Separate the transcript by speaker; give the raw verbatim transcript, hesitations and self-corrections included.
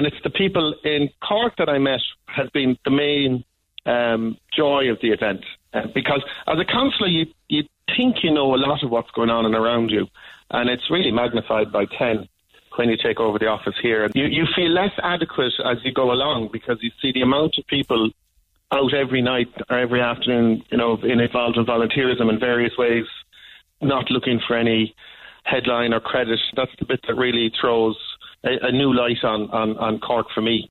Speaker 1: And it's the people in Cork that I met has been the main um, joy of the event. Uh, because as a councillor, you, you think you know a lot of what's going on and around you. And it's really magnified by ten when you take over the office here. You, you feel less adequate as you go along because you see the amount of people out every night or every afternoon, you know, involved in volunteerism in various ways, not looking for any headline or credit. That's the bit that really throws a, a new light on, on, on Cork for me.